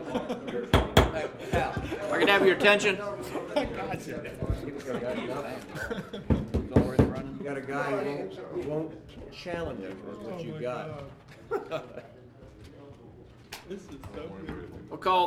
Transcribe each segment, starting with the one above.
I can have your attention. You got a guy who won't challenge it with what you got. This is so good. We'll call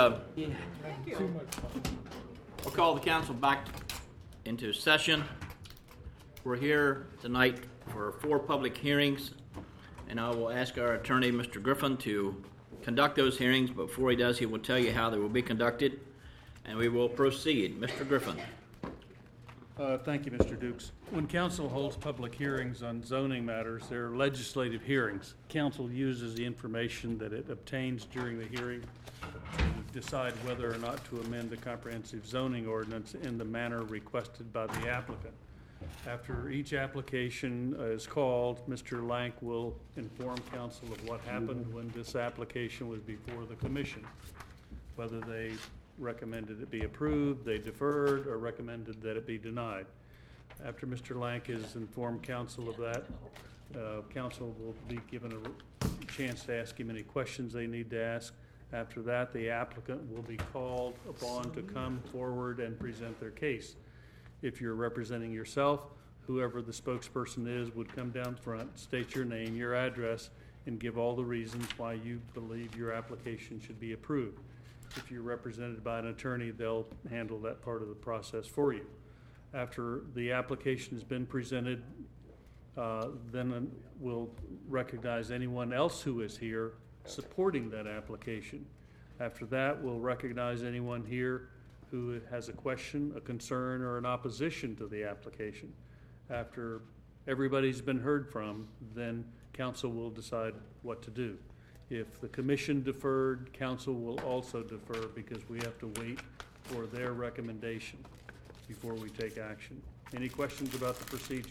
the council back into session. We're here tonight for 4 public hearings, and I will ask our attorney, Mr. Griffin, to conduct those hearings. But before he does, he will tell you how they will be conducted, and we will proceed. Mr. Griffin. Thank you, Mr. Dukes. When council holds public hearings on zoning matters, they're legislative hearings. Council uses the information that it obtains during the hearing to decide whether or not to amend the comprehensive zoning ordinance in the manner requested by the applicant. After each application is called, Mr. Lank will inform council of what happened when this application was before the commission, whether they recommended it be approved, they deferred, or recommended that it be denied. After Mr. Lank has informed council of that, council will be given a chance to ask him any questions they need to ask. After that, the applicant will be called upon to come forward and present their case. If you're representing yourself, whoever the spokesperson is would come down front, state your name, your address, and give all the reasons why you believe your application should be approved. If you're represented by an attorney, they'll handle that part of the process for you. After the application has been presented, then we'll recognize anyone else who is here supporting that application. After that, we'll recognize anyone here who has a question, a concern, or an opposition to the application. After everybody's been heard from, then council will decide what to do. If the commission deferred, council will also defer because we have to wait for their recommendation before we take action. Any questions about the procedure?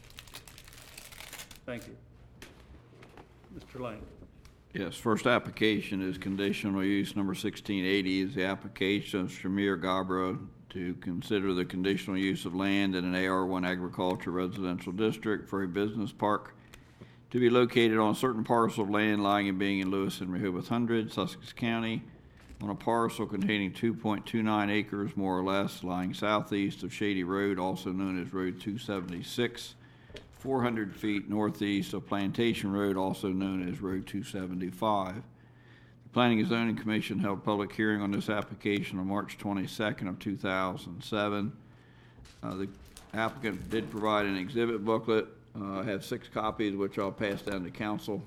Thank you. Mr. Lang. Yes, first application is conditional use number 1680 is the application of Shamir Gabra to consider the conditional use of land in an AR1 agriculture residential district for a business park to be located on a certain parcel of land lying and being in Lewis and Rehoboth Hundred, Sussex County, on a parcel containing 2.29 acres, more or less, lying southeast of Shady Road, also known as Road 276, 400 feet northeast of Plantation Road, also known as Road 275. The Planning and Zoning Commission held a public hearing on this application on March 22nd of 2007. The applicant did provide an exhibit booklet. I have 6 copies, which I'll pass down to council.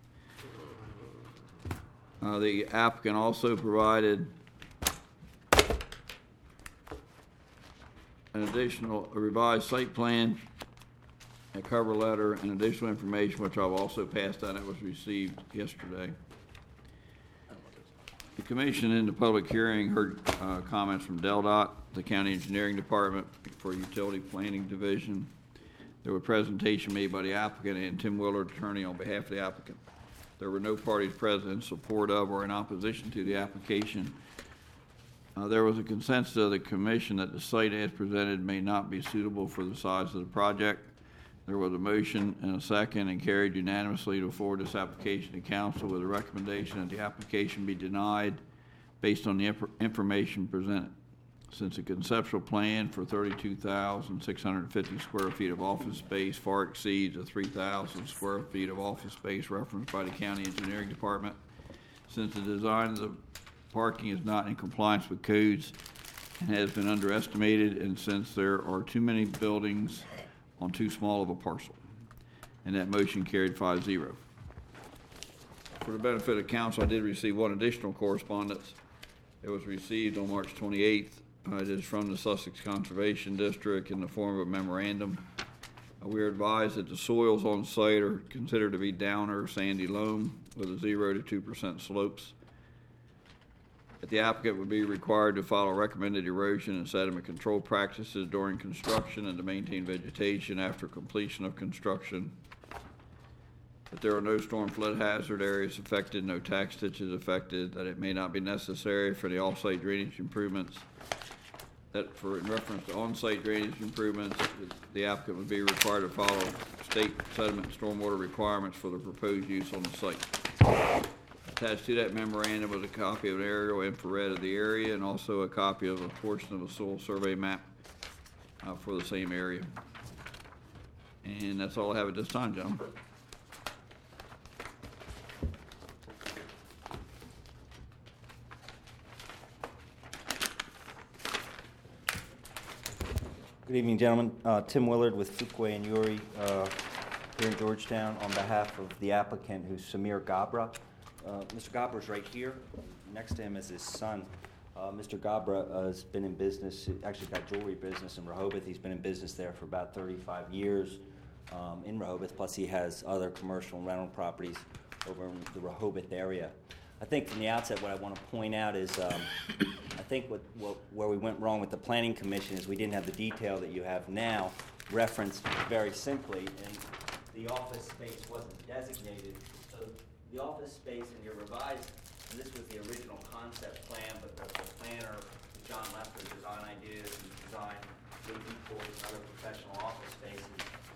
The applicant also provided an additional revised site plan, a cover letter, and additional information, which I've also passed down. It was received yesterday. The commission in the public hearing heard comments from DelDOT, the County Engineering Department for Utility Planning Division. There was a presentation made by the applicant and Tim Willard, attorney, on behalf of the applicant. There were no parties present in support of or in opposition to the application. There was a consensus of the commission that the site as presented may not be suitable for the size of the project. There was a motion and a second and carried unanimously to forward this application to council with a recommendation that the application be denied based on the information presented. Since the conceptual plan for 32,650 square feet of office space far exceeds the 3,000 square feet of office space referenced by the County Engineering Department, since the design of the parking is not in compliance with codes and has been underestimated, and since there are too many buildings on too small of a parcel. And that motion carried 5-0. For the benefit of council, I did receive one additional correspondence. It was received on March 28th. It is from the Sussex Conservation District in the form of a memorandum. We are advised that the soils on site are considered to be downer sandy loam with a 0 to 2% slopes. That the applicant would be required to follow recommended erosion and sediment control practices during construction and to maintain vegetation after completion of construction. That there are no storm flood hazard areas affected, no tax ditches affected, that it may not be necessary for the off-site drainage improvements. That in reference to on-site drainage improvements, the applicant would be required to follow state sediment and stormwater requirements for the proposed use on the site. Attached to that memorandum was a copy of an aerial infrared of the area and also a copy of a portion of a soil survey map for the same area. And that's all I have at this time, gentlemen. Good evening, gentlemen. Tim Willard with Fuquay and Uri here in Georgetown on behalf of the applicant, who's Samir Gabra. Mr. Gabra is right here. Next to him is his son. Mr. Gabra has been in business, actually got jewelry business in Rehoboth. He's been in business there for about 35 years in Rehoboth, plus he has other commercial and rental properties over in the Rehoboth area. I think from the outset what I want to point out is I think where we went wrong with the Planning Commission is we didn't have the detail that you have now referenced very simply, and the office space wasn't designated. So the office space in your revised, and this was the original concept plan, but the planner, John Lester, design ideas and design towards other professional office spaces.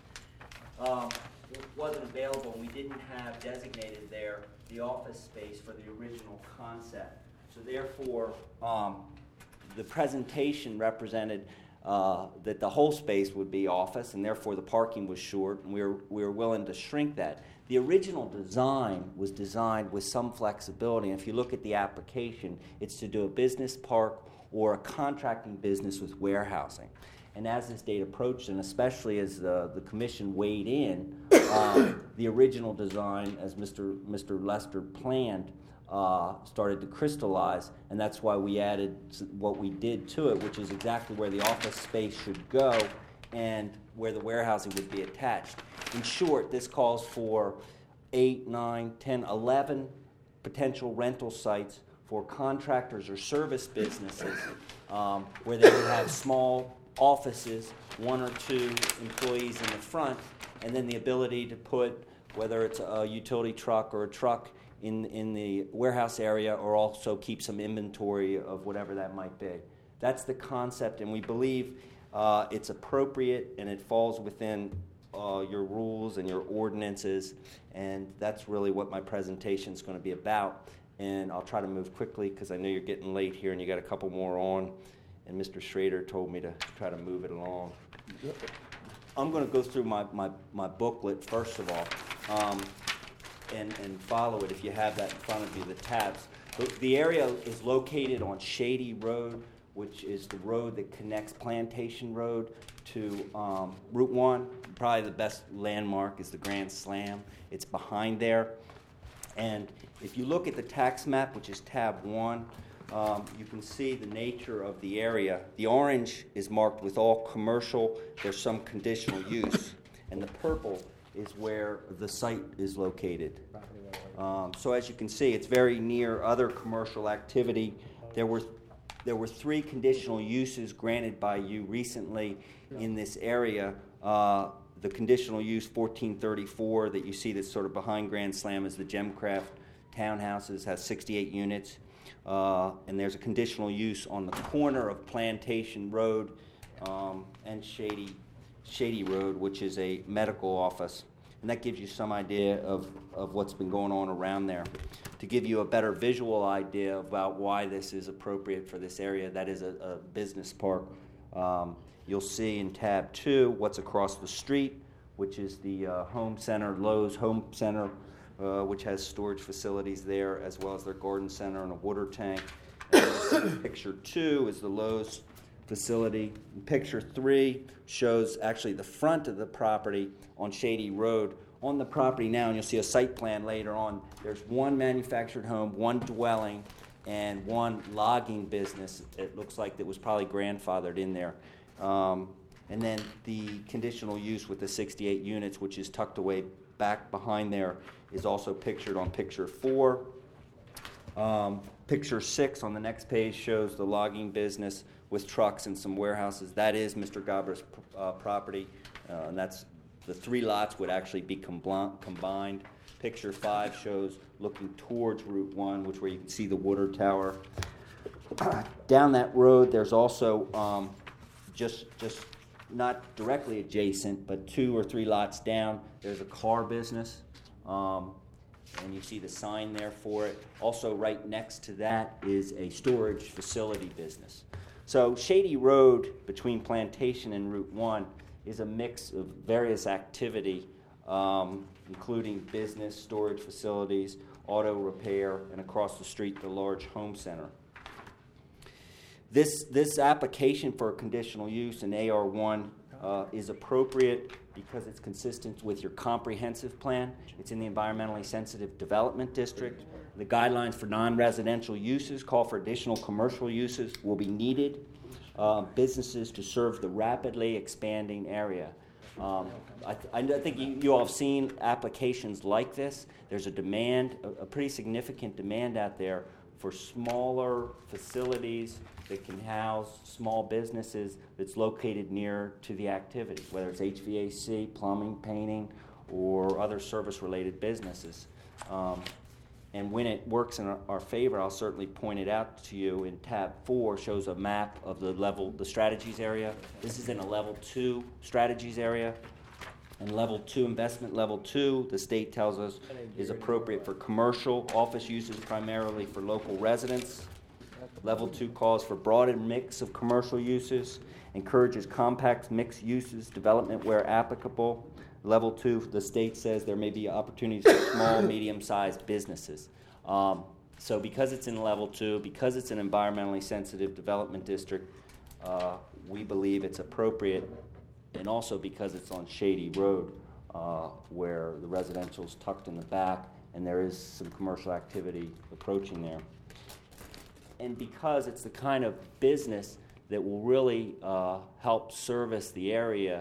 It wasn't available, and we didn't have designated there the office space for the original concept. So therefore, the presentation represented that the whole space would be office, and therefore the parking was short, and we were willing to shrink that. The original design was designed with some flexibility, and if you look at the application, it's to do a business park or a contracting business with warehousing. And as this date approached, and especially as the commission weighed in, the original design, as Mr. Lester planned, started to crystallize, and that's why we added what we did to it, which is exactly where the office space should go and where the warehousing would be attached. In short, this calls for 8, 9, 10, 11 potential rental sites for contractors or service businesses where they would have small offices, 1 or 2 employees in the front, and then the ability to put, whether it's a utility truck or a truck in the warehouse area, or also keep some inventory of whatever that might be. That's the concept, and we believe it's appropriate and it falls within your rules and your ordinances, and that's really what my presentation is going to be about. And I'll try to move quickly because I know you're getting late here and you got a couple more on, and Mr. Schrader told me to try to move it along. I'm going to go through my booklet first of all, and follow it if you have that in front of you, the tabs. The area is located on Shady Road, which is the road that connects Plantation Road to Route 1. Probably the best landmark is the Grand Slam. It's behind there. And if you look at the tax map, which is tab 1, you can see the nature of the area. The orange is marked with all commercial. There's some conditional use. And the purple is where the site is located. So as you can see, it's very near other commercial activity. There were 3 conditional uses granted by you recently in this area. The conditional use 1434 that you see that's sort of behind Grand Slam is the Gemcraft townhouses, has 68 units. And there's a conditional use on the corner of Plantation Road and Shady Road, which is a medical office. And that gives you some idea of what's been going on around there. To give you a better visual idea about why this is appropriate for this area, that is a business park. You'll see in tab 2 what's across the street, which is the Home Center, Lowe's Home Center, which has storage facilities there, as well as their garden center and a water tank. And picture 2 is the Lowe's facility. Picture 3 shows actually the front of the property on Shady Road. On the property now, and you'll see a site plan later on, there's 1 manufactured home, 1 dwelling, and 1 logging business. It looks like that was probably grandfathered in there. And then the conditional use with the 68 units, which is tucked away back behind there, is also pictured on picture 4. Picture 6 on the next page shows the logging business with trucks and some warehouses. That is Mr. Gabra's property, and that's the 3 lots would actually be combined. Picture 5 shows looking towards Route 1, which where you can see the water tower. Down that road, there's also just not directly adjacent, but 2 or 3 lots down, there's a car business. and you see the sign there for it. Also, right next to that is a storage facility business. So Shady Road between Plantation and Route 1 is a mix of various activity, including business, storage facilities, auto repair, and across the street, the large home center. This application for a conditional use in AR1 is appropriate because it's consistent with your comprehensive plan. It's in the environmentally sensitive development district. The guidelines for non-residential uses call for additional commercial uses will be needed. Businesses to serve the rapidly expanding area. I think you all have seen applications like this. There's a demand, a pretty significant demand out there for smaller facilities that can house small businesses that's located near to the activity, whether it's HVAC, plumbing, painting, or other service-related businesses. And when it works in our favor, I'll certainly point it out to you. In tab 4 shows a map of the strategies area. This is in a level 2 strategies area. And level 2, investment level 2, the state tells us is appropriate for commercial office uses, primarily for local residents. Level 2 calls for broader mix of commercial uses, encourages compact mixed uses, development where applicable. Level 2, the state says there may be opportunities for small, medium-sized businesses. So because it's in level 2, because it's an environmentally sensitive development district, we believe it's appropriate, and also because it's on Shady Road, where the residential's tucked in the back, and there is some commercial activity approaching there. And because it's the kind of business that will really help service the area,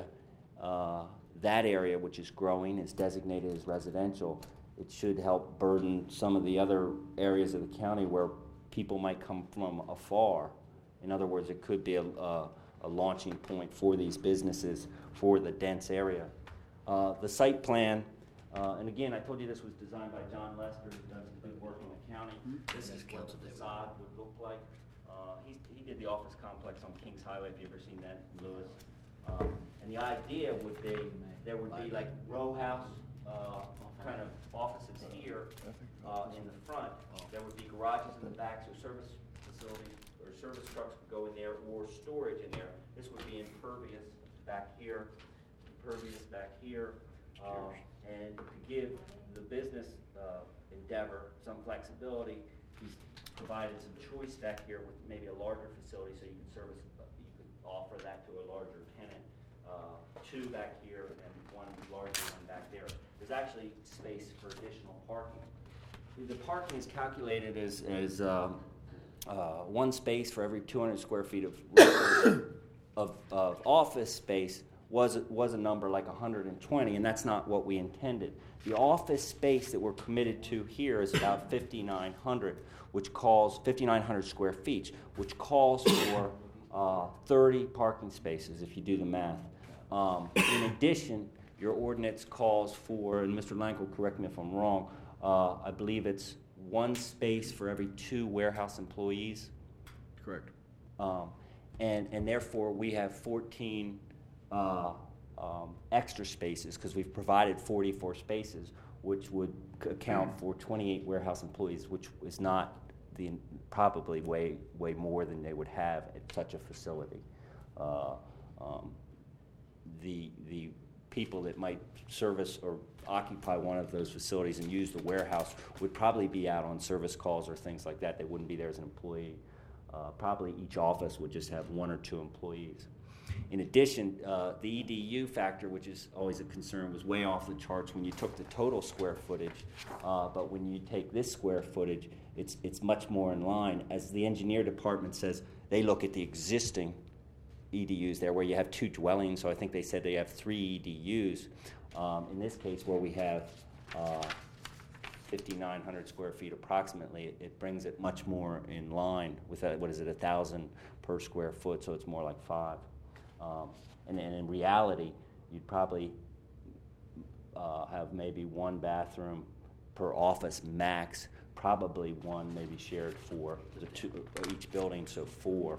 that area which is growing is designated as residential. It should help burden some of the other areas of the county where people might come from afar. In other words, it could be a launching point for these businesses for the dense area. The site plan, and again, I told you this was designed by John Lester, who's done some good work in the county. This is what the facade would look like. He did the office complex on Kings Highway, if you've ever seen that in Lewis. And the idea would be there would be like row house kind of offices here in the front. There would be garages in the back, so service facilities or service trucks would go in there, or storage in there. This would be impervious back here, impervious back here, and to give the business endeavor some flexibility, he's provided some choice back here with maybe a larger facility, so you could offer that to a larger tenant. 2 back here and 1 larger one back there. There's actually space for additional parking. The parking is calculated as 1 space for every 200 square feet of office space was a number like 120, and that's not what we intended. The office space that we're committed to here is about 5,900, 5,900 square feet, which calls for 30 parking spaces if you do the math. In addition, your ordinance calls for, and Mr. Lang will correct me if I'm wrong, I believe it's 1 space for every 2 warehouse employees. Correct. And therefore we have 14 extra spaces because we've provided 44 spaces, which would account for 28 warehouse employees, which is not probably way more than they would have at such a facility. The people that might service or occupy one of those facilities and use the warehouse would probably be out on service calls or things like that. They wouldn't be there as an employee. Probably each office would just have 1 or 2 employees. In addition, the EDU factor, which is always a concern, was way off the charts when you took the total square footage. But when you take this square footage, it's much more in line. As the engineer department says, they look at the existing EDUs there where you have 2 dwellings, so I think they said they have 3 EDUs. In this case, where we have 5,900 square feet approximately, it brings it much more in line with that, 1,000 per square foot, so it's more like 5. And in reality, you'd probably have maybe 1 bathroom per office max, probably 1 maybe shared for each building, so 4.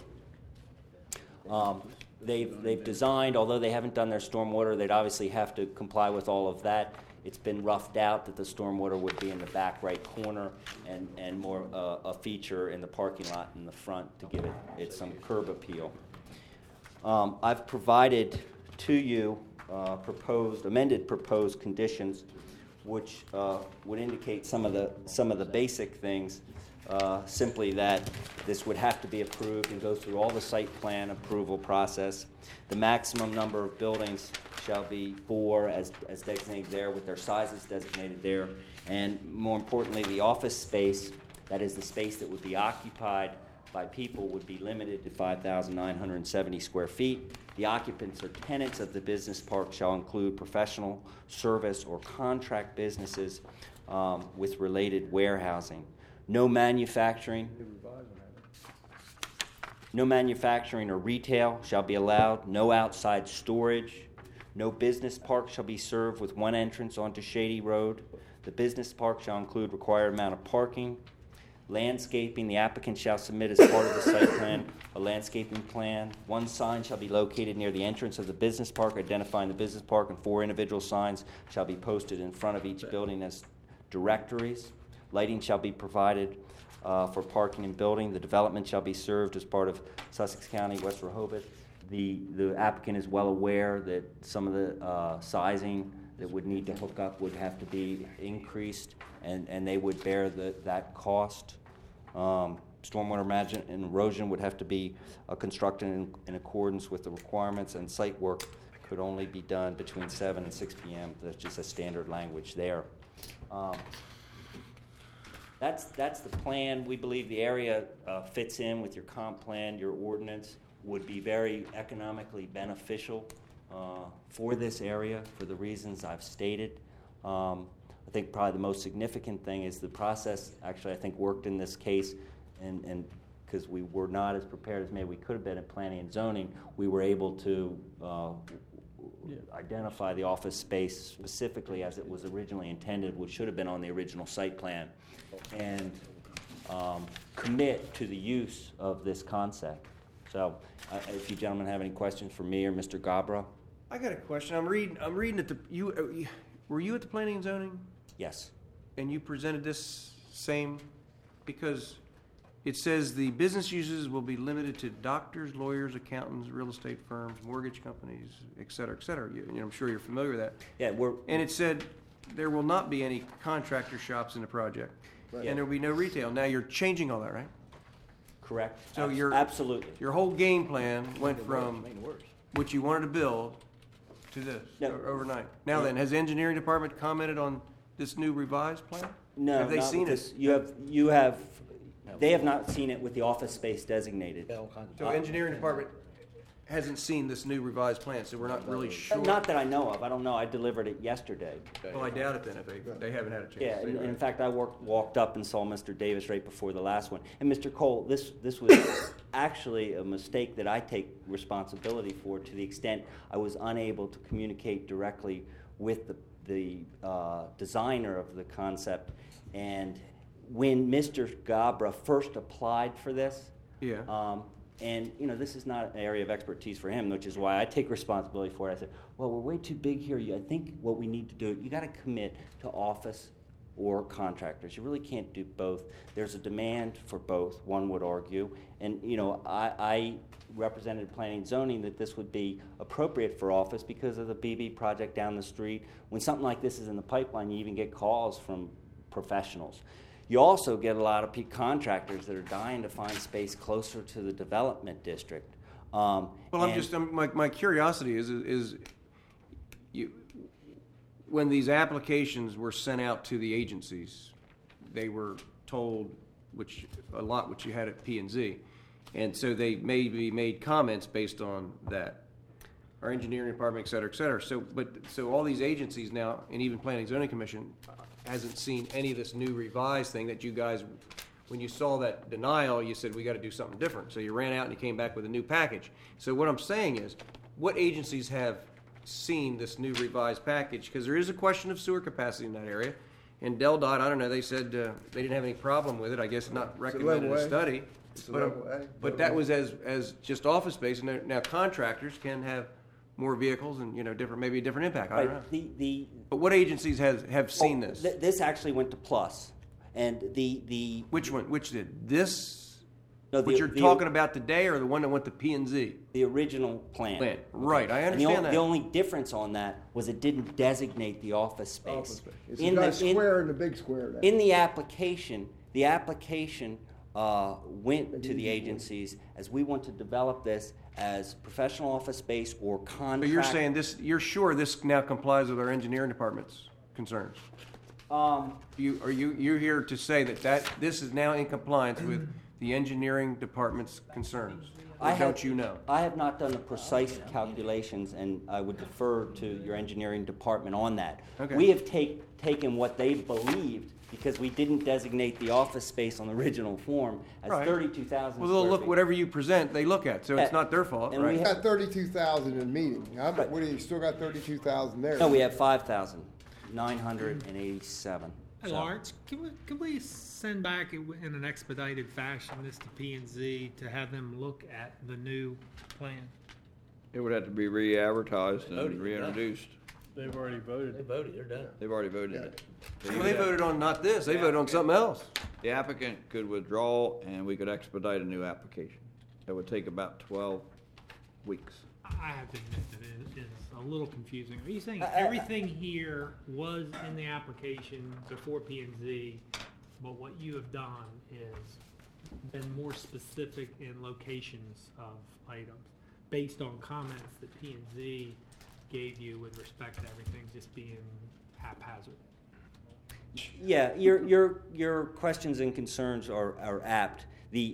They've designed, although they haven't done their stormwater, they'd obviously have to comply with all of that. It's been roughed out that the stormwater would be in the back right corner and more a feature in the parking lot in the front to give it some curb appeal. I've provided to you amended proposed conditions, which would indicate some of the basic things. Simply that this would have to be approved and go through all the site plan approval process. The maximum number of buildings shall be 4 as designated there, with their sizes designated there. And more importantly, the office space, that is the space that would be occupied by people, would be limited to 5,970 square feet. The occupants or tenants of the business park shall include professional, service, or contract businesses with related warehousing. No manufacturing or retail shall be allowed. No outside storage. No business park shall be served with one entrance onto Shady Road. The business park shall include required amount of parking. Landscaping, the applicant shall submit as part of the site plan a landscaping plan. One sign shall be located near the entrance of the business park identifying the business park, and 4 individual signs shall be posted in front of each building as directories. Lighting shall be provided for parking and building. The development shall be served as part of Sussex County, West Rehoboth. The applicant is well aware that some of the sizing that would need to hook up would have to be increased, and they would bear that cost. Stormwater management and erosion would have to be constructed in accordance with the requirements, and site work could only be done between 7 and 6 p.m. That's just a standard language there. That's the plan. We believe the area fits in with your comp plan. Your ordinance would be very economically beneficial for this area for the reasons I've stated. I think probably the most significant thing is the process actually I think worked in this case, and because we were not as prepared as maybe we could have been at planning and zoning, we were able to identify the office space specifically as it was originally intended, which should have been on the original site plan, and commit to the use of this concept. So if you gentlemen have any questions for me or Mr. Gabra. I got a question. I'm reading at were you at the planning and zoning? Yes. And you presented this same, because it says the business uses will be limited to doctors, lawyers, accountants, real estate firms, mortgage companies, et cetera, et cetera. I'm sure you're familiar with that. Yeah, and it said there will not be any contractor shops in the project, right. And there will be no retail. Now you're changing all that, right? Correct. So absolutely. Your whole game plan went from what you wanted to build to this overnight. Now then, has the engineering department commented on this new revised plan? No. Have they seen it? You have. They have not seen it with the office space designated. So engineering department hasn't seen this new revised plan, so we're not really sure. Not that I know of. I don't know. I delivered it yesterday. Well, I doubt it then if they haven't had a chance. Yeah, to see it. in fact, I walked up and saw Mr. Davis right before the last one. And Mr. Cole, this was actually a mistake that I take responsibility for, to the extent I was unable to communicate directly with the designer of the concept. And when Mr. Gabra first applied for this, and this is not an area of expertise for him, which is why I take responsibility for it. I said, well, we're way too big here. I think what we need to do, you got to commit to office or contractors. You really can't do both. There's a demand for both, one would argue. And I represented planning and zoning that this would be appropriate for office because of the BB project down the street. When something like this is in the pipeline, you even get calls from professionals. You also get a lot of contractors that are dying to find space closer to the development district. My curiosity is when these applications were sent out to the agencies, they were told which you had at P&Z, and so they maybe made comments based on that. Our engineering department, et cetera, et cetera. So all these agencies now, and even Planning and Zoning Commission, hasn't seen any of this new revised thing that you guys, when you saw that denial, you said we got to do something different. So you ran out and you came back with a new package. So what I'm saying is, what agencies have seen this new revised package? Because there is a question of sewer capacity in that area. And DelDOT, I don't know, they said they didn't have any problem with it. I guess not recommended a study. But that was as just office space. And now contractors can have more vehicles and, maybe a different impact. I don't know. Right, But what agencies have seen this? This actually went to Plus, and the Which one? Which did? This? No, what you're talking about today, or the one that went to P&Z? the original plan. Right, I And understand that. the only difference on that was it didn't designate the office space. It's got a square and a big square there. In the application went to the agencies as we want to develop this as professional office space or contract. But you're saying this? You're sure this now complies with our engineering department's concerns? You're here to say that this is now in compliance with the engineering department's concerns? Or don't you know? I have not done the precise calculations, and I would defer to your engineering department on that. Okay. We have taken what they believed, because we didn't designate the office space on the original form, as Right. 32,000 Well, they'll square look feet. whatever you present. They look at, so it's not their fault, And we right? You got 32,000 in meeting. What do you still got 32,000 there? No, we have 5,987. Hey, Lawrence, can we send back in an expedited fashion this to P and Z to have them look at the new plan? It would have to be re-advertised and reintroduced. They've already voted. They're done. They've already voted it. Well, they voted on not this. They voted on something else. The applicant could withdraw, and we could expedite a new application. It would take about 12 weeks. I have to admit that it is a little confusing. Are you saying everything here was in the application before P and Z, but what you have done is been more specific in locations of items based on comments that P and Z gave you with respect to everything just being haphazard? Yeah, your questions and concerns are apt.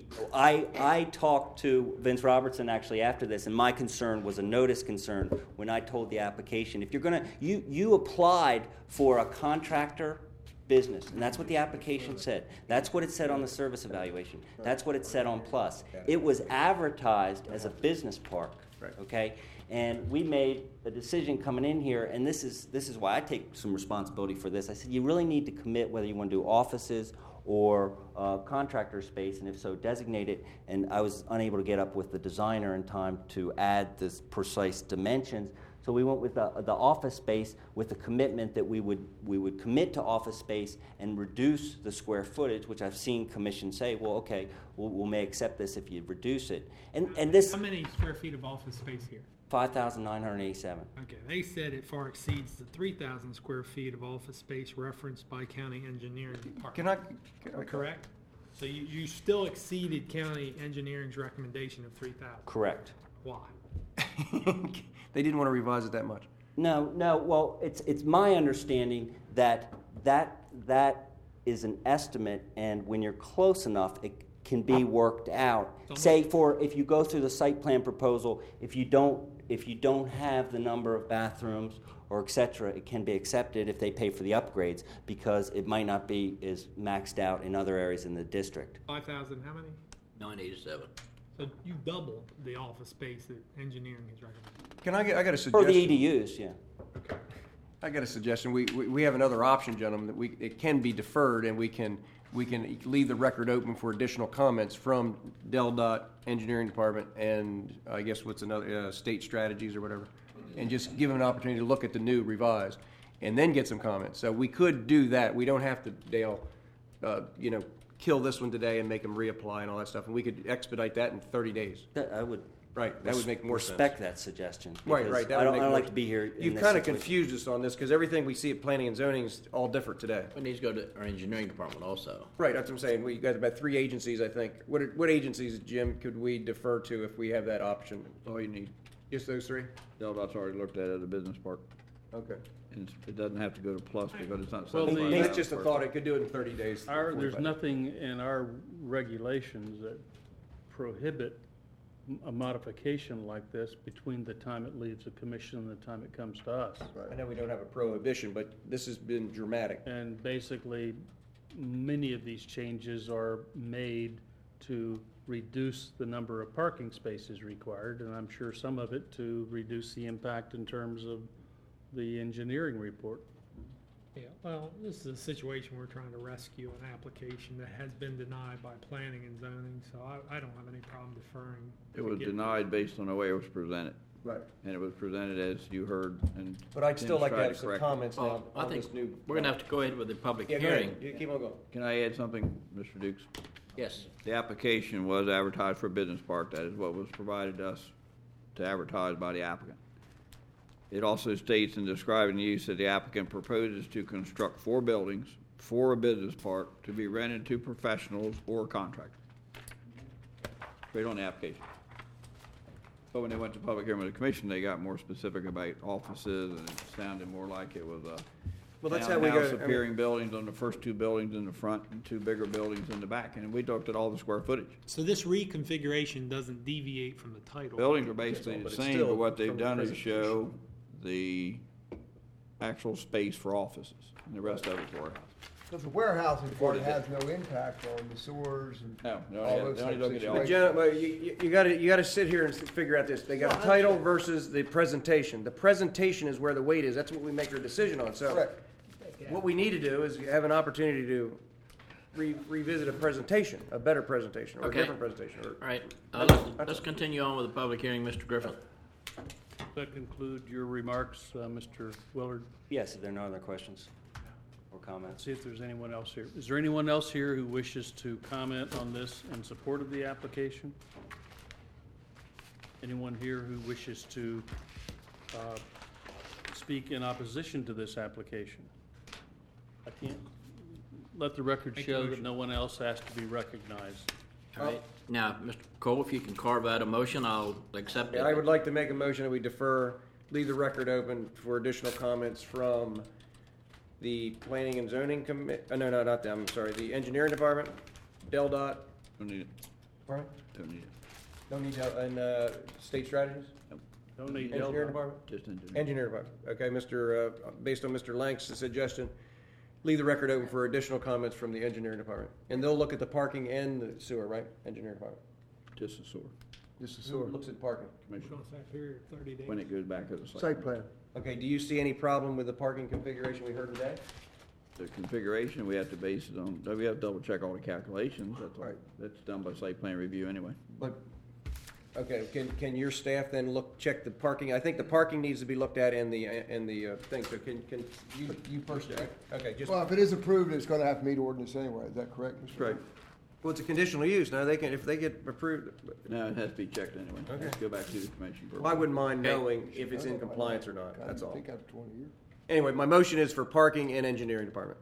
I talked to Vince Robertson actually after this, and my concern was a notice concern when I told the application, if you're gonna, you applied for a contractor business, and that's what the application said. That's what it said on the service evaluation. That's what it said on Plus. It was advertised as a business park, okay? And we made a decision coming in here, and this is why I take some responsibility for this. I said, you really need to commit whether you want to do offices or contractor space, and if so, designate it. And I was unable to get up with the designer in time to add this precise dimensions. So we went with the office space with the commitment that we would commit to office space and reduce the square footage, which I've seen commissions say, well, okay, we may accept this if you reduce it. And this How many square feet of office space here? 5,987. Okay, they said it far exceeds the 3,000 square feet of office space referenced by county engineering department. Can I Correct? So you still exceeded county engineering's recommendation of 3,000. Correct. Why? They didn't want to revise it that much. No. Well, it's my understanding that is an estimate, and when you're close enough, it can be worked out. Say if you go through the site plan proposal, if you don't have the number of bathrooms or et cetera, it can be accepted if they pay for the upgrades, because it might not be as maxed out in other areas in the district. 5,000, how many? 987. So you doubled the office space that engineering has recommended. Can I got a For the suggestion? EDUs, yeah. I got a suggestion. We have another option, gentlemen, that it can be deferred, and we can leave the record open for additional comments from DelDOT Engineering Department and I guess what's another state strategies or whatever, and just give them an opportunity to look at the new revised, and then get some comments. So we could do that. We don't have to, Dale, kill this one today and make them reapply and all that stuff, and we could expedite that in 30 days. I would Right, that would make more sense. respect that suggestion. Right. because That I would don't make more like sense. to be here. in You've this kind of situation. confused us on this because everything we see at planning and zoning is all different today. It needs to go to our engineering department also. Right, that's what I'm saying. We got about 3 agencies, I think. What agencies, Jim, could we defer to if we have that option? That's all you need. Just those 3? DelDOT's already looked at it at a business park. Okay. And it doesn't have to go to Plus because it's not Well, satisfied. It's just a thought. It could do it in 30 days. There's 45. nothing in our regulations that prohibit a modification like this between the time it leaves the commission and the time it comes to us. I know we don't have a prohibition, but this has been dramatic. And basically, many of these changes are made to reduce the number of parking spaces required, and I'm sure some of it to reduce the impact in terms of the engineering report. Yeah, well, this is a situation we're trying to rescue an application that has been denied by planning and zoning, so I don't have any problem deferring. It was to get- denied based on the way it was presented, Right. and it was presented as you heard, and. But I'd still Tim's like to tried have some correct it. comments now Well, I on think this new. we're gonna have to go ahead with the public Yeah, go hearing. ahead. You keep on going. Can I add something, Mr. Dukes? Yes. The application was advertised for a business park. That is what was provided to us to advertise by the applicant. It also states in describing the use that the applicant proposes to construct 4 buildings for a business park to be rented to professionals or contractors. Right on the application. But when they went to public hearing with the commission, they got more specific about offices, and it sounded more like it was a Well, that's how we go. townhouse appearing buildings on the first 2 buildings in the front and 2 bigger buildings in the back. And we looked at all the square footage. So this reconfiguration doesn't deviate from the title. Buildings are basically the But it's same, still but what they've from the done is presentation. show the actual space for offices, and the rest of it's warehouse. Because the warehousing part has no impact on the sewers and No, they all only- those they only types look of at the But situations. gentlemen, you gotta sit here and figure out this. They got a title versus the presentation. The presentation is where the weight is. That's what we make our decision on. So Correct. what we need to do is have an opportunity to revisit a presentation, a better presentation, or a Okay. different presentation. Or, All right, That's- let's continue on with the public hearing, Mr. Griffin. Does that conclude your remarks, Mr. Willard? Yes, if there are no other questions or comments. See if there's anyone else here. Is there anyone else here who wishes to comment on this in support of the application? Anyone here who wishes to speak in opposition to this application? I can't let the record Make a show that motion. no one else has to be recognized. All right, now, Mr. Cole, if you can carve out a motion, I'll accept it. I would like to make a motion that we defer, leave the record open for additional comments from the planning and zoning no, not them, I'm sorry, the engineering department, Del Dot, Don't need it, pardon? don't need it, Don't need, and, state strategies? Don't need Engineering department? just engineer. Engineer department, okay, based on Mr. Lank's suggestion, leave the record open for additional comments from the engineering department. And they'll look at the parking and the sewer, right? Engineering department. Just the sewer, Just the Sewer sewer. looks at parking. We're commission, gonna say period of 30 days. when it goes back to the site. Site plan. Okay, do you see any problem with the parking configuration we heard today? The configuration, we have to base it on, we have to double check all the calculations, that's all. Right. That's done by site plan review anyway. But, okay, can your staff then check the parking? I think the parking needs to be looked at in the thing, so can you personally, okay, just, Well, if it is approved, it's gonna have to meet ordinance anyway. Is that correct, Mr. Correct. well, it's a conditional use. Now, they can, if they get approved, No, it has to be checked anyway. Okay. Let's go back to the commission. well, I wouldn't mind Okay. knowing if it's in compliance or not, that's I all. think after 20 years. Anyway, my motion is for parking and engineering department.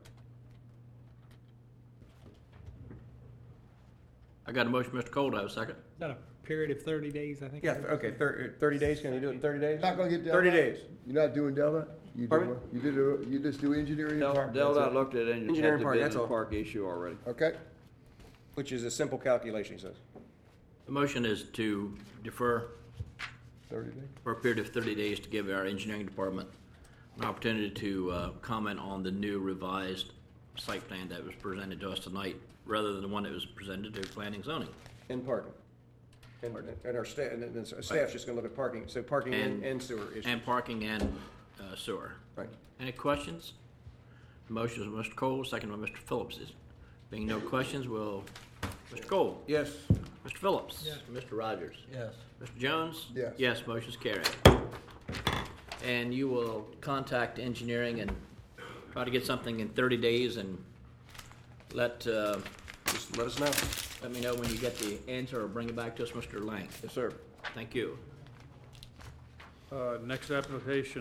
I got a motion, Mr. Cole, do I have a second? Is that a period of 30 days, I think? Yeah, okay, 30 days, can you do it in 30 days? Not gonna get Del 30 Dot? days. You're not doing Del Dot? You Pardon do, me? you just do engineering Del department? Del That's Dot it? looked at Engineering the park, that's business all. park issue already. Okay. Which is a simple calculation, he says. The motion is to defer 30 days. for a period of 30 days to give our engineering department an opportunity to comment on the new revised site plan that was presented to us tonight, rather than the one that was presented to planning and zoning. And parking. And our staff, and then our staff's just gonna look at parking, so parking and sewer issues. And parking and sewer. Right. Any questions? Motion is Mr. Cole, second by Mr. Phillips. Being no questions, will Mr. Cole? Yes. Mr. Phillips? Yes. Mr. Rogers? Yes. Mr. Jones? Yes. Yes, motion's carried. And you will contact engineering and try to get something in 30 days and let Just let us know. me know when you get the answer or bring it back to us, Mr. Lang. Yes, sir. Thank you. Next application